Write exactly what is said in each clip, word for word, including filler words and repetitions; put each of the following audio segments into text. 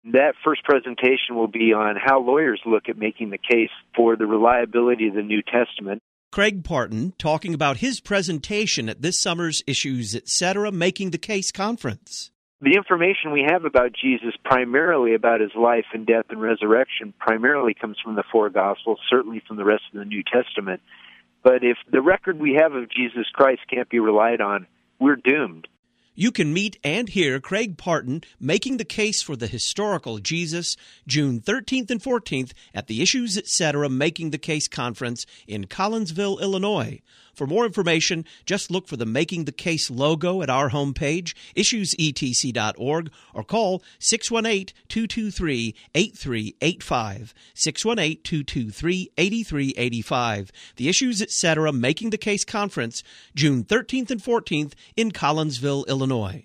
That first presentation will be on how lawyers look at making the case for the reliability of the New Testament. Craig Parton talking about his presentation at this summer's Issues Etc. Making the Case conference. The information we have about Jesus, primarily about his life and death and resurrection, primarily comes from the four Gospels, certainly from the rest of the New Testament. But if the record we have of Jesus Christ can't be relied on, we're doomed. You can meet and hear Craig Parton making the case for the historical Jesus June thirteenth and fourteenth at the Issues Etc. Making the Case conference in Collinsville, Illinois. For more information, just look for the Making the Case logo at our homepage, issues e t c dot org, or call six one eight, two two three, eight three eight five, six one eight, two two three, eight three eight five. The Issues Etc. Making the Case conference, June thirteenth and fourteenth in Collinsville, Illinois.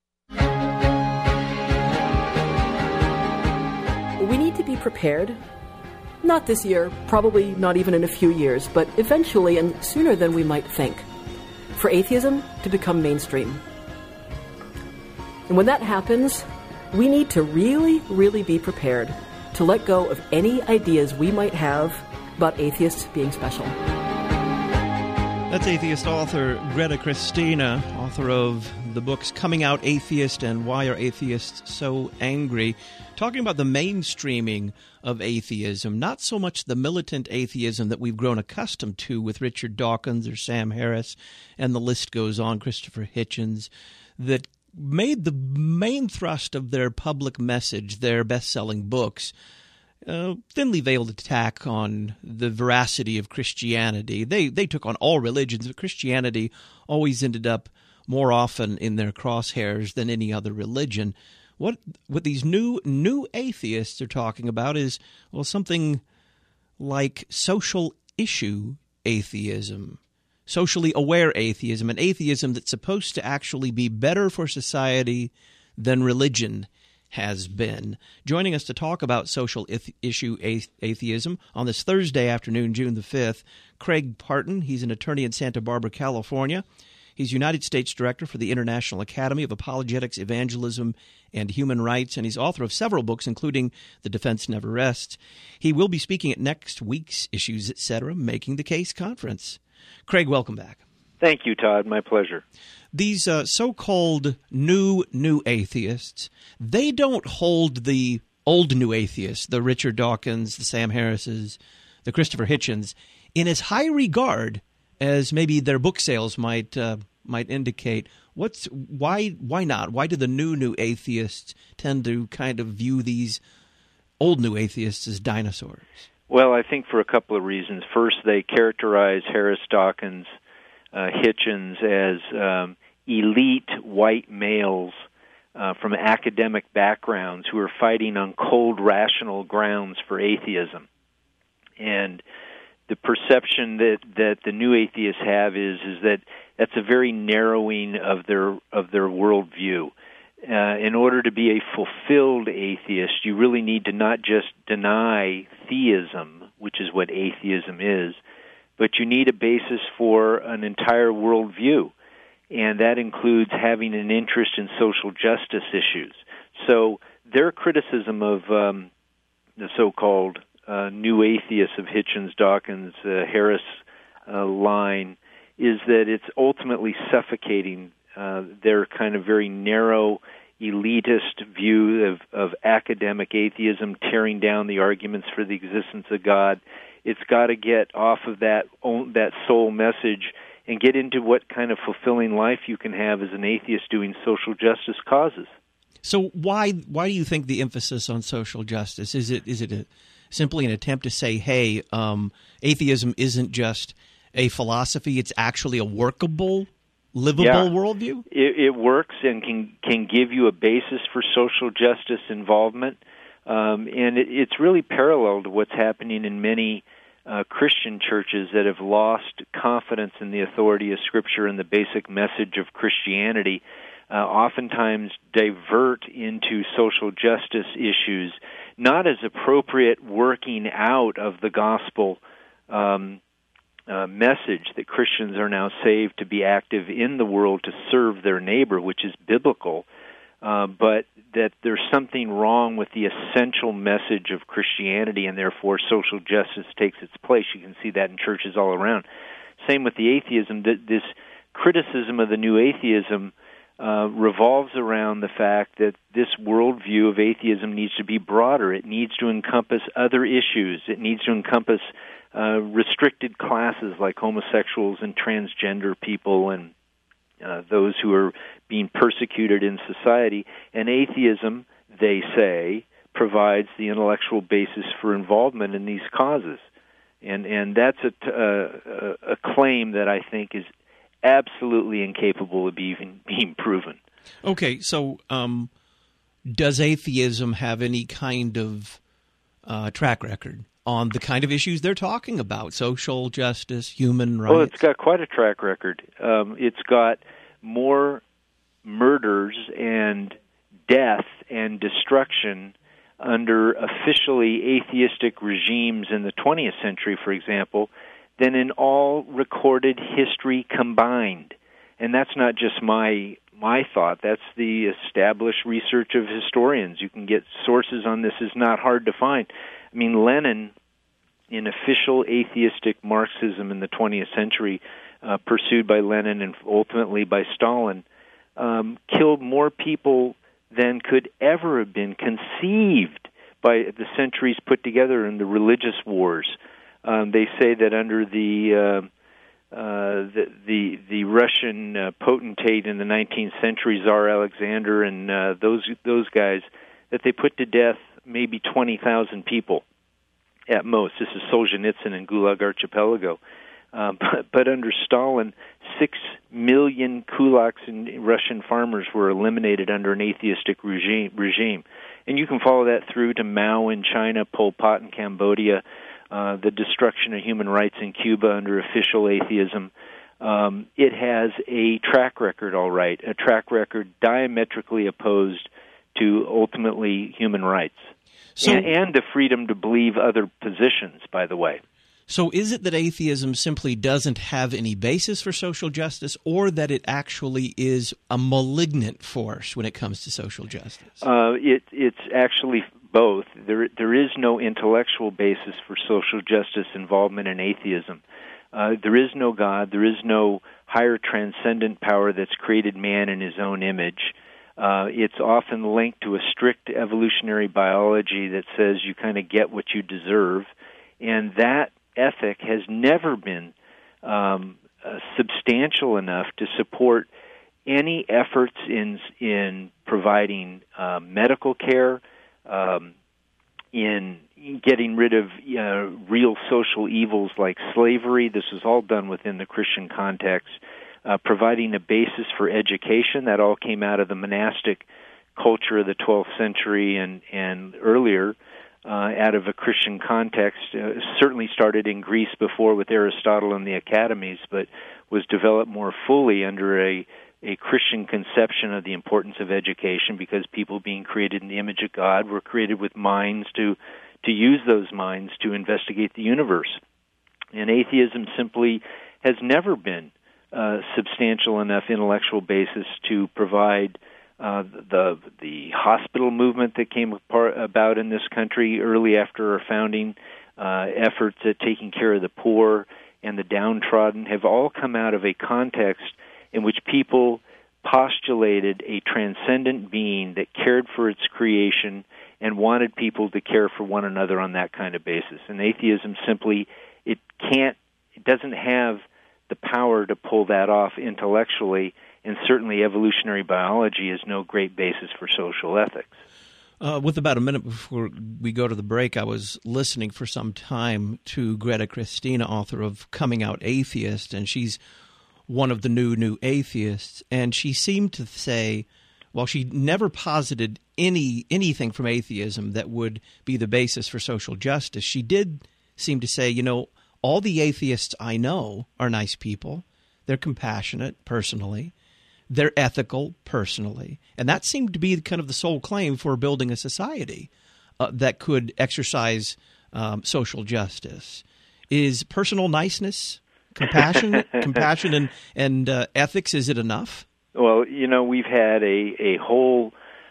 We need to be prepared. Not this year, probably not even in a few years, but eventually and sooner than we might think, for atheism to become mainstream. And when that happens, we need to really, really be prepared to let go of any ideas we might have about atheists being special. That's atheist author Greta Christina, author of the books Coming Out Atheist and Why Are Atheists So Angry, talking about the mainstreaming of atheism, not so much the militant atheism that we've grown accustomed to with Richard Dawkins or Sam Harris, and the list goes on, Christopher Hitchens, that made the main thrust of their public message, their best-selling books, Uh, thinly veiled attack on the veracity of Christianity. They they took on all religions, but Christianity always ended up more often in their crosshairs than any other religion. What what these new new atheists are talking about is, well, something like social issue atheism, socially aware atheism, an atheism that's supposed to actually be better for society than religion has been. Joining us to talk about social ith- issue a- atheism on this Thursday afternoon, June the fifth, Craig Parton. He's an attorney in Santa Barbara, California. He's United States Director for the International Academy of Apologetics, Evangelism, and Human Rights, and he's author of several books, including The Defense Never Rests. He will be speaking at next week's Issues Etc. Making the Case conference. Craig, welcome back. Thank you, Todd. My pleasure. These uh, so-called new, new atheists, they don't hold the old new atheists, the Richard Dawkins, the Sam Harrises, the Christopher Hitchens, in as high regard as maybe their book sales might uh, might indicate. What's why why not? Why do the new, new atheists tend to kind of view these old new atheists as dinosaurs? Well, I think for a couple of reasons. First, they characterize Harris, Dawkins, uh, Hitchens as um, elite white males uh, from academic backgrounds who are fighting on cold, rational grounds for atheism. And the perception that, that the new atheists have is is that that's a very narrowing of their of their worldview. Uh, in order to be a fulfilled atheist, you really need to not just deny theism, which is what atheism is, but you need a basis for an entire worldview, and that includes having an interest in social justice issues. So their criticism of um, the so-called uh, new atheists of Hitchens, Dawkins, uh, Harris uh, line is that it's ultimately suffocating uh, their kind of very narrow, elitist view of, of academic atheism, tearing down the arguments for the existence of God. It's got to get off of that that soul message and get into what kind of fulfilling life you can have as an atheist doing social justice causes. So why why do you think the emphasis on social justice? Is it is it a, simply an attempt to say, hey, um, atheism isn't just a philosophy, it's actually a workable, livable yeah. worldview? It, it works and can can give you a basis for social justice involvement. Um, and it, it's really parallel to what's happening in many uh, Christian churches that have lost confidence in the authority of Scripture and the basic message of Christianity, uh, oftentimes divert into social justice issues, not as appropriate working out of the gospel um, uh, message that Christians are now saved to be active in the world to serve their neighbor, which is biblical. uh, but that there's something wrong with the essential message of Christianity, and therefore social justice takes its place. You can see that in churches all around. Same with the atheism. This criticism of the new atheism uh, revolves around the fact that this worldview of atheism needs to be broader. It needs to encompass other issues. It needs to encompass uh, restricted classes like homosexuals and transgender people and uh, those who are being persecuted in society. And atheism, they say, provides the intellectual basis for involvement in these causes. And and that's a, a, a claim that I think is absolutely incapable of even being proven. Okay, so um, does atheism have any kind of uh, track record on the kind of issues they're talking about, social justice, human rights? Well, it's got quite a track record. Um, it's got more murders and death and destruction under officially atheistic regimes in the twentieth century, for example, than in all recorded history combined. And that's not just my my thought. That's the established research of historians. You can get sources on this. It's not hard to find. I mean, Lenin, in official atheistic Marxism in the twentieth century, uh, pursued by Lenin and ultimately by Stalin, um, killed more people than could ever have been conceived by the centuries put together in the religious wars. Um, they say that under the uh, uh, the, the the Russian uh, potentate in the nineteenth century, Tsar Alexander, and uh, those those guys, that they put to death maybe twenty thousand people at most. This is Solzhenitsyn and Gulag Archipelago. Uh, but, but under Stalin, six million kulaks and Russian farmers were eliminated under an atheistic regime, regime. And you can follow that through to Mao in China, Pol Pot in Cambodia, uh, the destruction of human rights in Cuba under official atheism. Um, it has a track record, all right, a track record diametrically opposed to ultimately human rights. So, and, and the freedom to believe other positions, by the way. So is it that atheism simply doesn't have any basis for social justice, or that it actually is a malignant force when it comes to social justice? Uh, it, it's actually both. There, there is no intellectual basis for social justice involvement in atheism. Uh, there is no God. There is no higher transcendent power that's created man in his own image. Uh, it's often linked to a strict evolutionary biology that says you kind of get what you deserve, and that ethic has never been um, uh, substantial enough to support any efforts in in providing uh, medical care, um, in getting rid of uh, real social evils like slavery. This was all done within the Christian context. Uh, providing a basis for education, that all came out of the monastic culture of the twelfth century and, and earlier. Uh, out of a Christian context, uh, certainly started in Greece before with Aristotle and the academies, but was developed more fully under a, a Christian conception of the importance of education, because people being created in the image of God were created with minds to, to use those minds to investigate the universe. And atheism simply has never been uh, substantial enough intellectual basis to provide Uh, the the hospital movement that came apart, about in this country early after our founding, uh, efforts at taking care of the poor and the downtrodden have all come out of a context in which people postulated a transcendent being that cared for its creation and wanted people to care for one another on that kind of basis. And atheism simply, it can't, it doesn't have the power to pull that off intellectually. And certainly evolutionary biology is no great basis for social ethics. Uh, with about a minute before we go to the break, I was listening for some time to Greta Christina, author of Coming Out Atheist, and she's one of the new, new atheists. And she seemed to say, while she never posited any anything from atheism that would be the basis for social justice, she did seem to say, you know, all the atheists I know are nice people. They're compassionate personally. They're ethical personally. And that seemed to be kind of the sole claim for building a society uh, that could exercise um, social justice. Is personal niceness, compassion, compassion and, and uh, ethics, is it enough? Well, you know, we've had a, a whole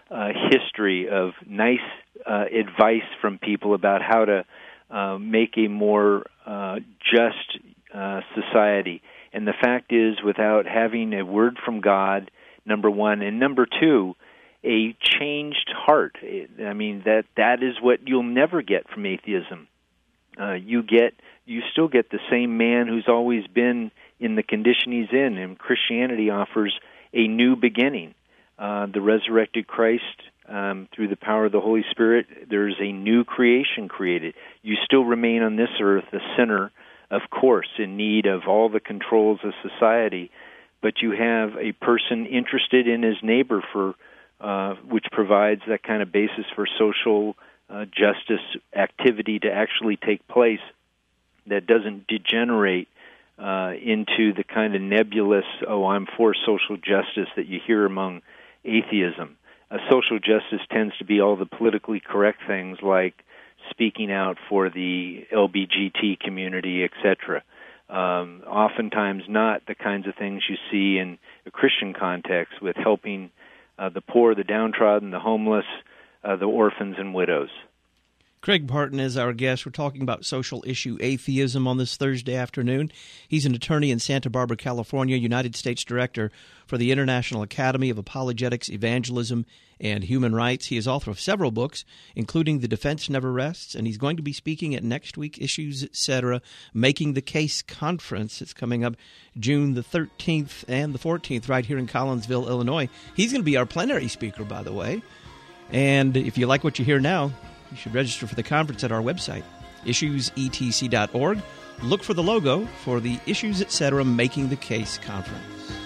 uh, history of nice uh, advice from people about how to uh, make a more uh, just uh, society. And the fact is, without having a word from God, number one, and number two, a changed heart. I mean, that that is what you'll never get from atheism. Uh, you get, you still get the same man who's always been in the condition he's in, and Christianity offers a new beginning. Uh, the resurrected Christ, um, through the power of the Holy Spirit, there's a new creation created. You still remain on this earth a sinner, of course, in need of all the controls of society, but you have a person interested in his neighbor, for uh, which provides that kind of basis for social uh, justice activity to actually take place that doesn't degenerate uh, into the kind of nebulous, oh, I'm for social justice that you hear among atheism. Uh, social justice tends to be all the politically correct things like speaking out for the L G B T community, et cetera. Um, oftentimes not the kinds of things you see in a Christian context with helping uh, the poor, the downtrodden, the homeless, uh, the orphans and widows. Craig Parton is our guest. We're talking about social issue atheism on this Thursday afternoon. He's an attorney in Santa Barbara, California, United States Director for the International Academy of Apologetics, Evangelism, and Human Rights. He is author of several books, including The Defense Never Rests, and he's going to be speaking at next week Issues, et cetera, Making the Case Conference. It's coming up June the thirteenth and the fourteenth right here in Collinsville, Illinois. He's going to be our plenary speaker, by the way. And if you like what you hear now, you should register for the conference at our website, issues e t c dot org. Look for the logo for the Issues, et cetera, Making the Case Conference.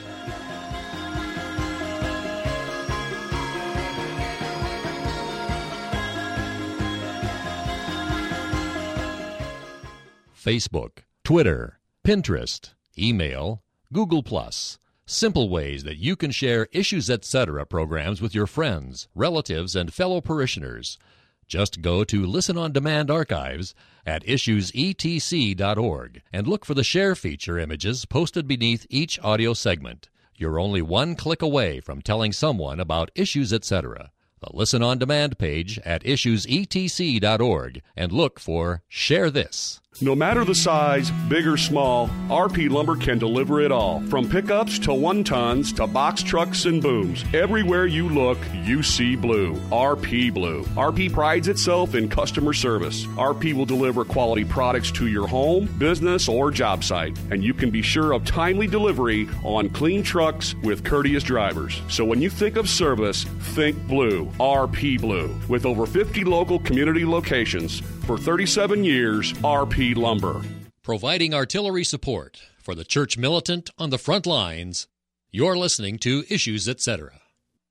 Facebook, Twitter, Pinterest, email, Google Plus. Simple ways that you can share Issues, et cetera programs with your friends, relatives, and fellow parishioners. Just go to Listen on Demand archives at issues e t c dot org and look for the share feature images posted beneath each audio segment. You're only one click away from telling someone about Issues, et cetera. The Listen on Demand page at issues e t c dot org and look for Share This. No matter the size, big or small, R P Lumber can deliver it all. From pickups to one-tons to box trucks and booms. Everywhere you look, you see blue. R P Blue. R P prides itself in customer service. R P will deliver quality products to your home, business, or job site. And you can be sure of timely delivery on clean trucks with courteous drivers. So when you think of service, think blue. R P Blue. With over fifty local community locations for thirty-seven years, R P Lumber. Providing artillery support for the church militant on the front lines, you're listening to Issues, et cetera.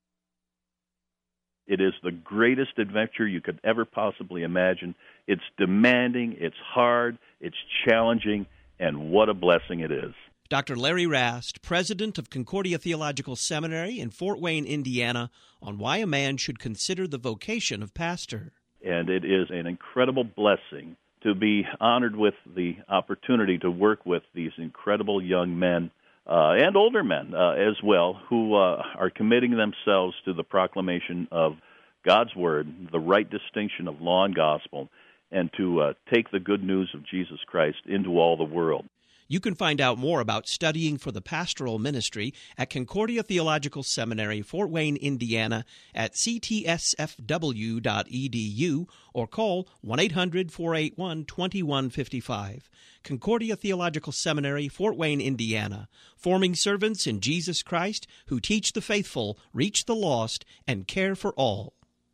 It is the greatest adventure you could ever possibly imagine. It's demanding, it's hard, it's challenging, and what a blessing it is. Doctor Larry Rast, president of Concordia Theological Seminary in Fort Wayne, Indiana, on why a man should consider the vocation of pastor. And it is an incredible blessing to be honored with the opportunity to work with these incredible young men uh, and older men uh, as well, who uh, are committing themselves to the proclamation of God's Word, the right distinction of law and gospel, and to uh, take the good news of Jesus Christ into all the world. You can find out more about studying for the pastoral ministry at Concordia Theological Seminary, Fort Wayne, Indiana, at c t s f w dot e d u or call one eight hundred, four eight one, two one five five. Concordia Theological Seminary, Fort Wayne, Indiana, forming servants in Jesus Christ who teach the faithful, reach the lost, and care for all.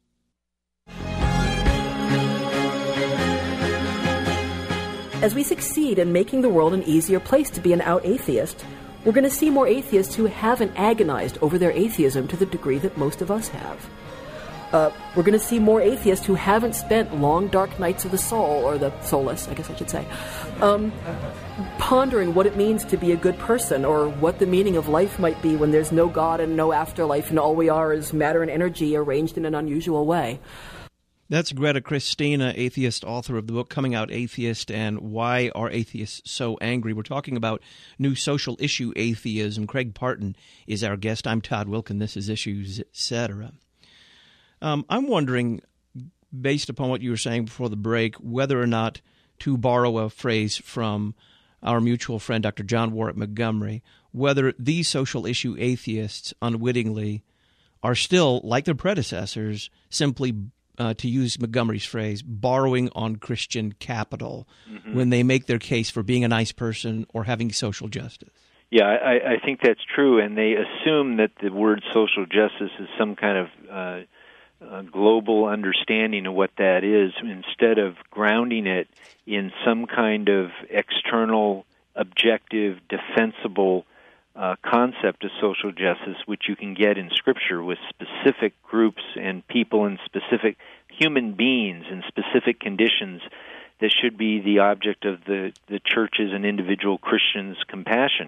As we succeed in making the world an easier place to be an out atheist, we're going to see more atheists who haven't agonized over their atheism to the degree that most of us have. Uh, we're going to see more atheists who haven't spent long, dark nights of the soul, or the soulless, I guess I should say, um, pondering what it means to be a good person, or what the meaning of life might be when there's no God and no afterlife, and all we are is matter and energy arranged in an unusual way. That's Greta Christina, atheist, author of the book Coming Out Atheist and Why Are Atheists So Angry? We're talking about new social issue atheism. Craig Parton is our guest. I'm Todd Wilkin. This is Issues, et cetera. Um, I'm wondering, based upon what you were saying before the break, whether or not, to borrow a phrase from our mutual friend Doctor John Warwick Montgomery, whether these social issue atheists unwittingly are still, like their predecessors, simply, uh, to use Montgomery's phrase, borrowing on Christian capital mm-hmm. when they make their case for being a nice person or having social justice. Yeah, I, I think that's true, and they assume that the word social justice is some kind of uh, uh, global understanding of what that is, instead of grounding it in some kind of external, objective, defensible uh, concept of social justice, which you can get in Scripture with specific groups and people and specific human beings in specific conditions that should be the object of the, the church's and individual Christians' compassion.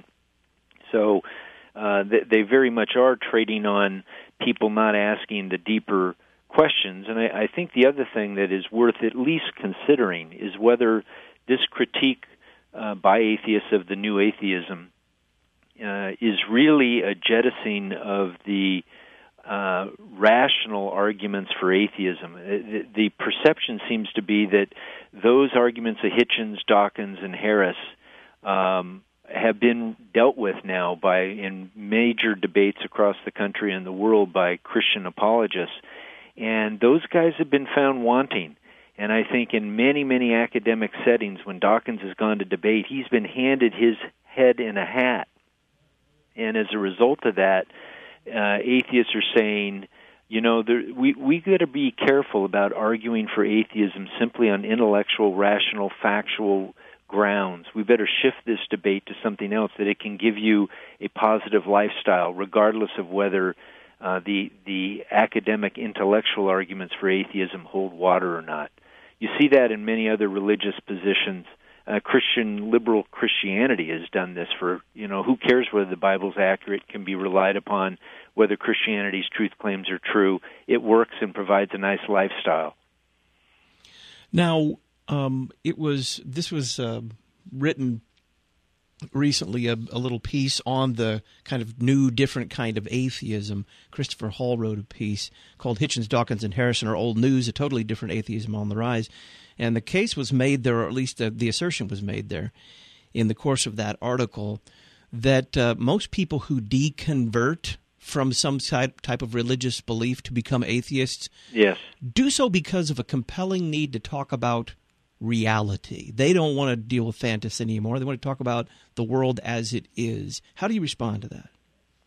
So uh, they, they very much are trading on people not asking the deeper questions. And I, I think the other thing that is worth at least considering is whether this critique uh, by atheists of the new atheism uh, is really a jettisoning of the uh, rational arguments for atheism. The, the perception seems to be that those arguments of Hitchens, Dawkins, and Harris um, have been dealt with now by in major debates across the country and the world by Christian apologists. And those guys have been found wanting. And I think in many, many academic settings, when Dawkins has gone to debate, he's been handed his head in a hat. And as a result of that, uh, atheists are saying, you know, there, we we got to be careful about arguing for atheism simply on intellectual, rational, factual grounds. We better shift this debate to something else, that it can give you a positive lifestyle, regardless of whether uh, the the academic, intellectual arguments for atheism hold water or not. You see that in many other religious positions. Uh, Christian, liberal Christianity has done this for, you know, who cares whether the Bible's accurate, can be relied upon, whether Christianity's truth claims are true. It works and provides a nice lifestyle. Now, um, it was this was uh, written recently, a, a little piece on the kind of new, different kind of atheism. Christopher Hall wrote a piece called Hitchens, Dawkins, and Harrison Are Old News, a totally different atheism on the rise. And the case was made there, or at least the, the assertion was made there in the course of that article, that uh, most people who deconvert from some type of religious belief to become atheists yes. do so because of a compelling need to talk about reality. They don't want to deal with fantasy anymore. They want to talk about the world as it is. How do you respond to that?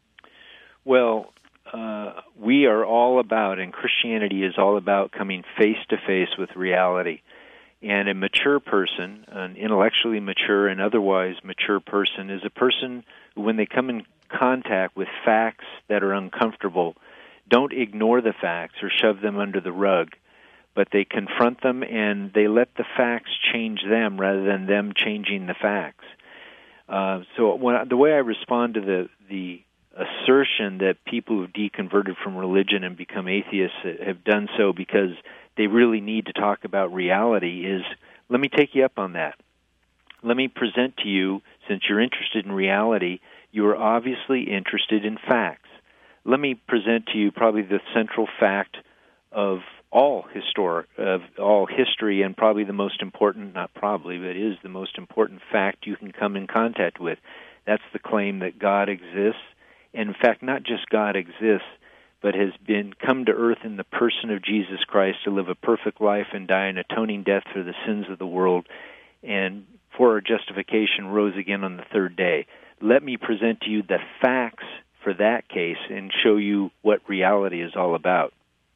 Well, uh, we are all about, and Christianity is all about, coming face-to-face with reality. And a mature person, an intellectually mature and otherwise mature person, is a person who, when they come in contact with facts that are uncomfortable, don't ignore the facts or shove them under the rug, but they confront them and they let the facts change them rather than them changing the facts. Uh, so when, the way I respond to the, the assertion that people who've deconverted from religion and become atheists have done so because they really need to talk about reality is, let me take you up on that. Let me present to you, since you're interested in reality, you are obviously interested in facts. Let me present to you probably the central fact of all historic, of all history, and probably the most important, not probably, but is the most important fact you can come in contact with. That's the claim that God exists. And in fact, not just God exists, but has been come to earth in the person of Jesus Christ to live a perfect life and die an atoning death for the sins of the world, and for our justification rose again on the third day. Let me present to you the facts for that case and show you what reality is all about.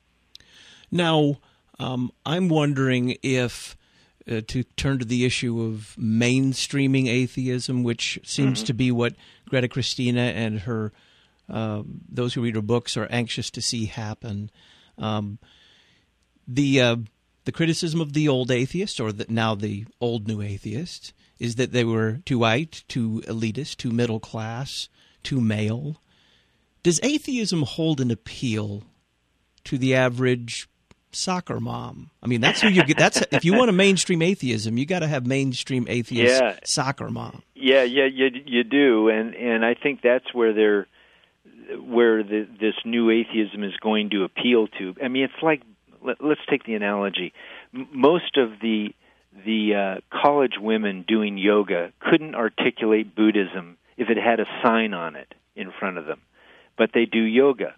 Now, um, I'm wondering if, uh, to turn to the issue of mainstreaming atheism, which seems mm-hmm. to be what Greta Christina and her Um, those who read her books are anxious to see happen. Um, the uh, the criticism of the old atheist, or the, now the old new atheist, is that they were too white, too elitist, too middle class, too male. Does atheism hold an appeal to the average soccer mom? I mean, that's who you get. That's if you want a mainstream atheism, you got to have mainstream atheist yeah. soccer mom. Yeah, yeah, you you do, and and I think that's where they're. where the, this new atheism is going to appeal to. I mean, it's like, let, let's take the analogy. M- most of the the uh, college women doing yoga couldn't articulate Buddhism if it had a sign on it in front of them, but they do yoga.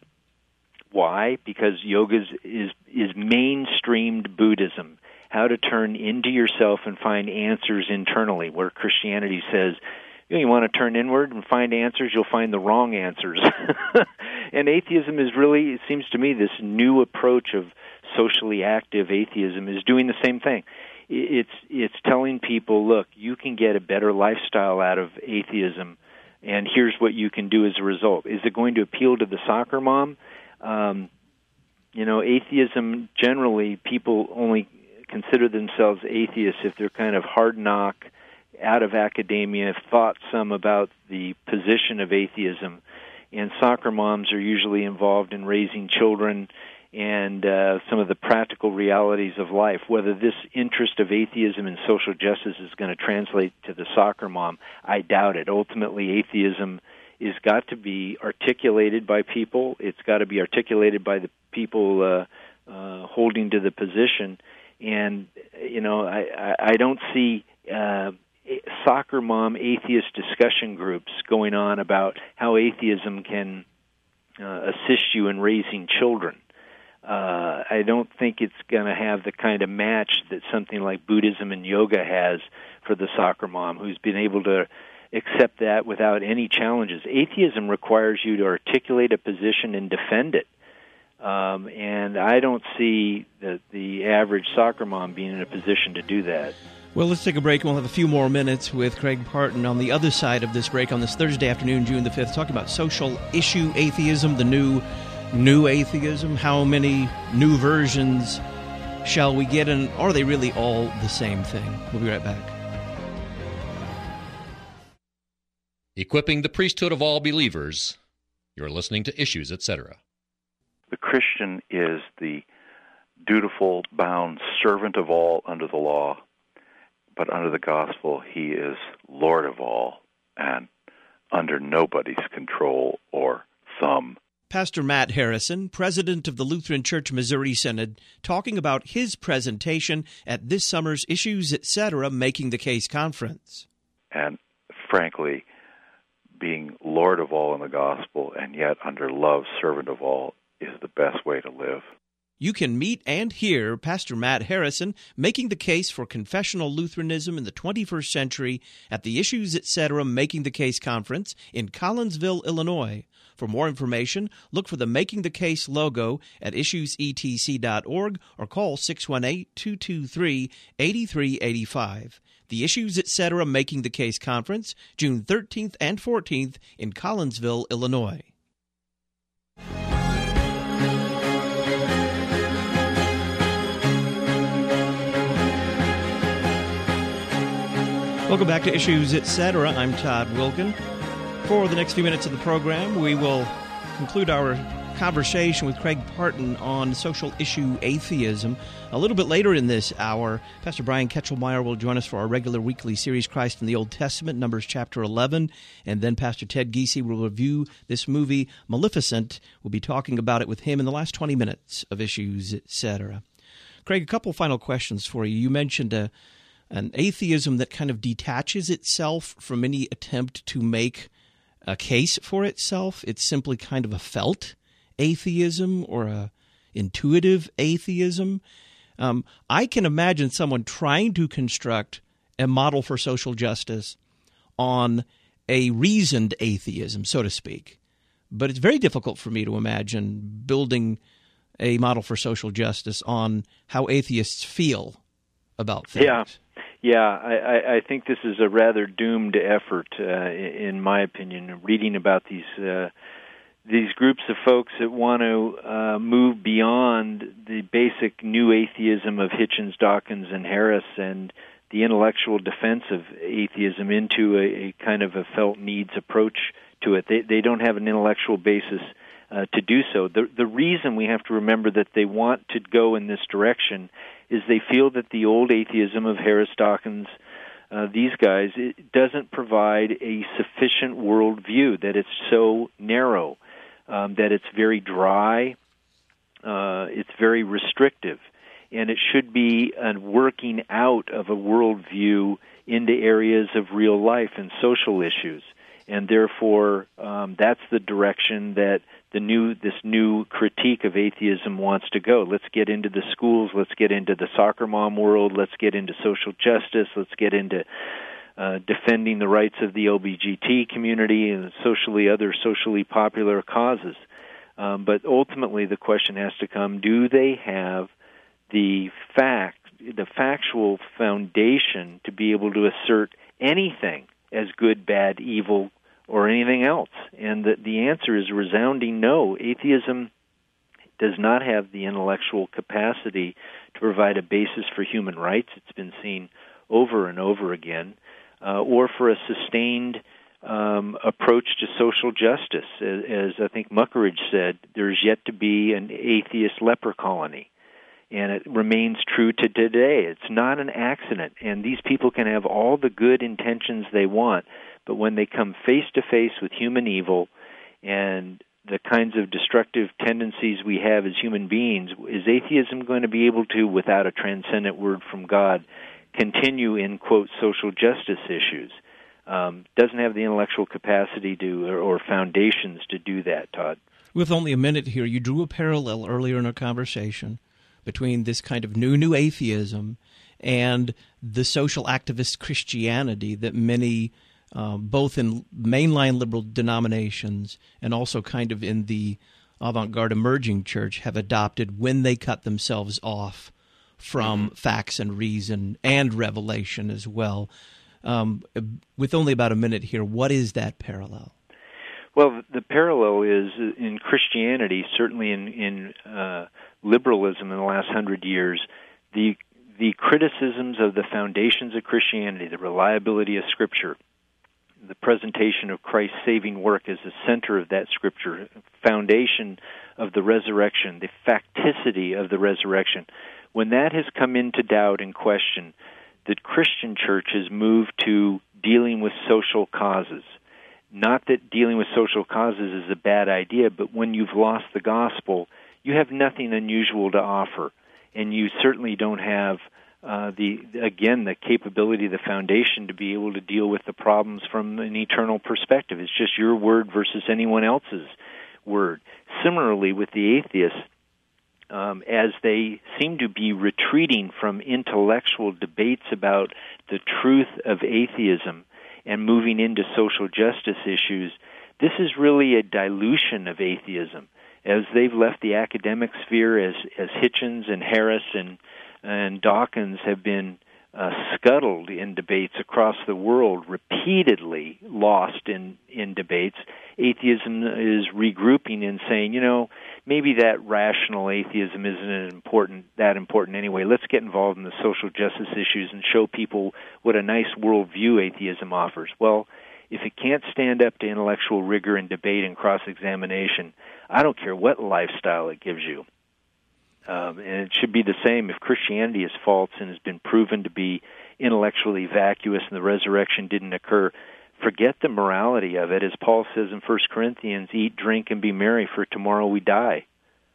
Why? Because yoga is, is, is mainstreamed Buddhism, how to turn into yourself and find answers internally, where Christianity says, you know, you want to turn inward and find answers, you'll find the wrong answers. And atheism is really, it seems to me, this new approach of socially active atheism is doing the same thing. It's it's telling people, look, you can get a better lifestyle out of atheism, and here's what you can do as a result. Is it going to appeal to the soccer mom? Um, you know, atheism, generally, people only consider themselves atheists if they're kind of hard knock, out of academia, have thought some about the position of atheism. And soccer moms are usually involved in raising children and uh, some of the practical realities of life. Whether this interest of atheism and social justice is going to translate to the soccer mom, I doubt it. Ultimately, atheism is got to be articulated by people. It's got to be articulated by the people uh, uh, holding to the position. And, you know, I, I, I don't see uh, soccer mom atheist discussion groups going on about how atheism can uh, assist you in raising children. Uh, I don't think it's going to have the kind of match that something like Buddhism and yoga has for the soccer mom, who's been able to accept that without any challenges. Atheism requires you to articulate a position and defend it. Um, and I don't see the, the average soccer mom being in a position to do that. Well, let's take a break, and we'll have a few more minutes with Craig Parton on the other side of this break on this Thursday afternoon, June the fifth, talking about social issue atheism, the new new atheism. How many new versions shall we get, and are they really all the same thing? We'll be right back. Equipping the priesthood of all believers. You're listening to Issues, et cetera. The Christian is the dutiful, bound servant of all under the law, but under the gospel, he is Lord of all and under nobody's control or thumb. Pastor Matt Harrison, president of the Lutheran Church Missouri Synod, talking about his presentation at this summer's Issues, et cetera. Making the Case conference. And frankly, being Lord of all in the gospel and yet under love, servant of all, is the best way to live. You can meet and hear Pastor Matt Harrison making the case for confessional Lutheranism in the twenty-first century at the Issues, et cetera. Making the Case conference in Collinsville, Illinois. For more information, look for the Making the Case logo at issues e t c dot org or call six one eight, two two three, eight three eight five. The Issues, et cetera. Making the Case conference, June thirteenth and fourteenth in Collinsville, Illinois. Welcome back to Issues, et cetera. I'm Todd Wilkin. For the next few minutes of the program, we will conclude our conversation with Craig Parton on social issue atheism. A little bit later in this hour, Pastor Brian Ketchelmeyer will join us for our regular weekly series, Christ in the Old Testament, Numbers chapter eleven. And then Pastor Ted Giese will review this movie, Maleficent. We'll be talking about it with him in the last twenty minutes of Issues, et cetera. Craig, a couple final questions for you. You mentioned a an atheism that kind of detaches itself from any attempt to make a case for itself. It's simply kind of a felt atheism or a intuitive atheism. Um, I can imagine someone trying to construct a model for social justice on a reasoned atheism, so to speak. But it's very difficult for me to imagine building a model for social justice on how atheists feel about things. Yeah. Yeah, I, I think this is a rather doomed effort, uh, in my opinion, reading about these uh, these groups of folks that want to uh, move beyond the basic new atheism of Hitchens, Dawkins, and Harris and the intellectual defense of atheism into a, a kind of a felt needs approach to it. They, they don't have an intellectual basis uh, to do so. The, the reason we have to remember that they want to go in this direction is they feel that the old atheism of Harris, Dawkins, uh, these guys, it doesn't provide a sufficient worldview, that it's so narrow. um, that it's very dry, uh, it's very restrictive, and it should be a working out of a worldview into areas of real life and social issues. And therefore, um, that's the direction that the new this new critique of atheism wants to go. Let's get into the schools. Let's get into the soccer mom world. Let's get into social justice. Let's get into uh, defending the rights of the L G B T community and socially other socially popular causes. Um, but ultimately, the question has to come: do they have the fact, the factual foundation to be able to assert anything as good, bad, evil, or anything else? And the, the answer is a resounding no. Atheism does not have the intellectual capacity to provide a basis for human rights. It's been seen over and over again, uh, or for a sustained um, approach to social justice. As, as I think Muckeridge said, there's yet to be an atheist leper colony. And it remains true to today. It's not an accident. And these people can have all the good intentions they want, but when they come face to face with human evil and the kinds of destructive tendencies we have as human beings, is atheism going to be able to, without a transcendent word from God, continue in, quote, social justice issues? Um, doesn't have the intellectual capacity to, or, or foundations to do that, Todd. With only a minute here, you drew a parallel earlier in our conversation between this kind of new, new atheism and the social activist Christianity that many, uh, both in mainline liberal denominations and also kind of in the avant-garde emerging church, have adopted when they cut themselves off from mm-hmm. facts and reason and revelation as well. Um, with only about a minute here, what is that parallel? Well, the parallel is in Christianity, certainly in, in uh, liberalism in the last hundred years, the the criticisms of the foundations of Christianity, the reliability of Scripture, the presentation of Christ's saving work as the center of that Scripture, foundation of the resurrection, the facticity of the resurrection, when that has come into doubt and question, the Christian church has moved to dealing with social causes. Not that dealing with social causes is a bad idea, but when you've lost the gospel, you have nothing unusual to offer. And you certainly don't have, uh, the again, the capability, the foundation to be able to deal with the problems from an eternal perspective. It's just your word versus anyone else's word. Similarly, with the atheists, um, as they seem to be retreating from intellectual debates about the truth of atheism, and moving into social justice issues, this is really a dilution of atheism. As they've left the academic sphere, as as Hitchens and Harris and and Dawkins have been uh, scuttled in debates across the world, repeatedly lost in, in debates, atheism is regrouping and saying, you know, maybe that rational atheism isn't important that important anyway. Let's get involved in the social justice issues and show people what a nice worldview atheism offers. Well, if it can't stand up to intellectual rigor and debate and cross-examination, I don't care what lifestyle it gives you. Um, and it should be the same if Christianity is false and has been proven to be intellectually vacuous and the resurrection didn't occur. Forget the morality of it. As Paul says in First Corinthians, eat, drink, and be merry, for tomorrow we die.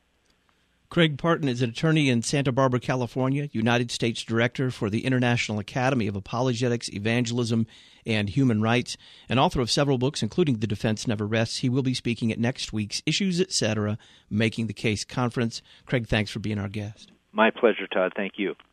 Craig Parton is an attorney in Santa Barbara, California, United States Director for the International Academy of Apologetics, Evangelism, and Human Rights, and author of several books, including The Defense Never Rests. He will be speaking at next week's Issues, et cetera, Making the Case conference. Craig, thanks for being our guest. My pleasure, Todd. Thank you.